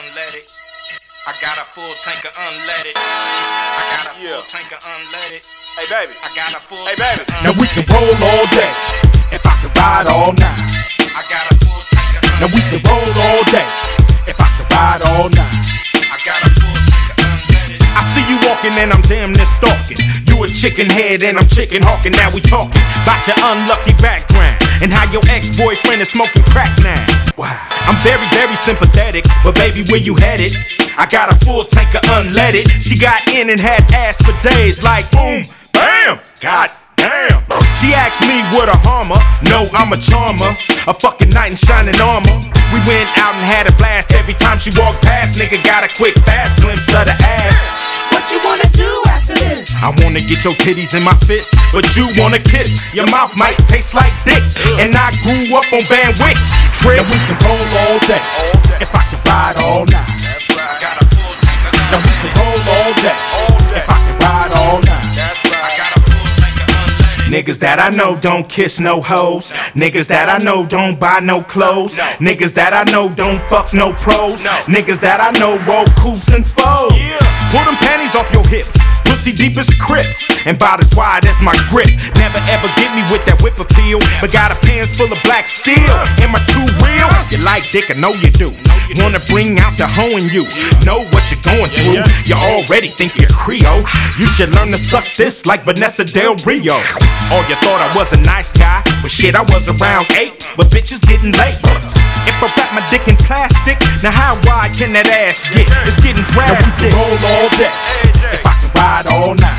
unleaded. I got a full tank of unleaded. I got a full tank of unleaded. Hey baby, I got a full hey tank baby. of unleaded. Now we can roll all day if I can ride all night. I got a full tank of unleaded. Now we can roll all day if I can ride all night. I got a full tank of unleaded. I see you walking and I'm damn near stalking. You a chicken head and I'm chicken hawking. Now we talking about your unlucky background and how your ex-boyfriend is smoking crack now. Wow, I'm very, very sympathetic, but baby, where you headed? I got a full tank of unleaded. She got in and had ass for days, like boom, bam, god damn. She asked me what a harmer. No, I'm a charmer, a fucking knight in shining armor. We went out and had a blast. Every time she walked past, nigga got a quick fast glimpse of the ass. What you wanna do after this? I wanna get your titties in my fist, but you wanna kiss. Your mouth might taste like dick, and I grew up on Van Wick. Now we can roll all day if I can ride all night. I got a full tank of Now we can unleaded. roll all day if I can ride all night. I got a full tank of unleaded. Niggas that I know don't kiss no hoes. Niggas that I know don't buy no clothes. Niggas that I know don't fuck no pros. Niggas that I know roll coops and foes. Pull them panties off your hips. Pussy deep as Crips and bout as wide as my grip. Never ever get me with that whip appeal, but got a pants full of black steel. Am I too real? You like dick, I know you do. Wanna bring out the hoe in you. Know what you're going through. You already think you're Creole. You should learn to suck this like Vanessa Del Rio. Oh, you thought I was a nice guy? But shit, I was around 8, but bitches getting late. If I wrap my dick in plastic, now how wide can that ass get? It's getting drastic. Now we can roll all day if I can ride all night.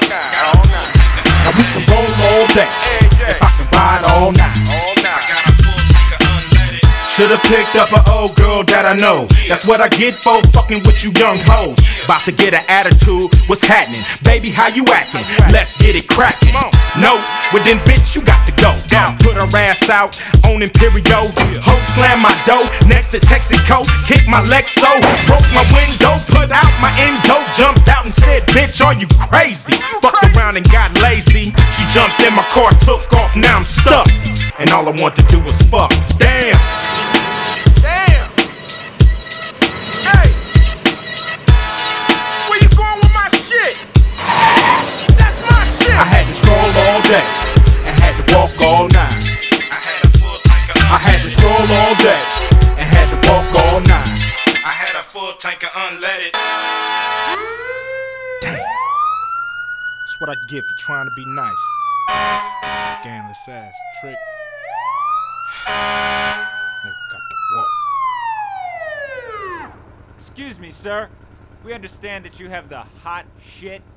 Now we can roll all day if I can ride all night. I got a full tank of unleaded. Should've picked up an old girl that I know. That's what I get for fucking with you young hoes. About to get an attitude, what's happening? Baby, how you acting? Let's get it crackin'. No, well then bitch, you got to go. Put her ass out on Imperio. Ho slam my dough next to Texaco. Kick my Lexo, broke my window, put out my endo. Jumped out and said, bitch, are you crazy? Fucked around and got lazy. She jumped in my car, took off, now I'm stuck. And all I want to do is fuck. Damn. Damn. Hey, where you going with my shit? That's my shit. I had to stroll all day and had to walk all night. I had a full tank of I had to stroll all day and had to walk all night. I had a full tank of unleaded. That's what I get for trying to be nice. Scandalous ass trick. Nigga got to walk. Excuse me, sir. We understand that you have the hot shit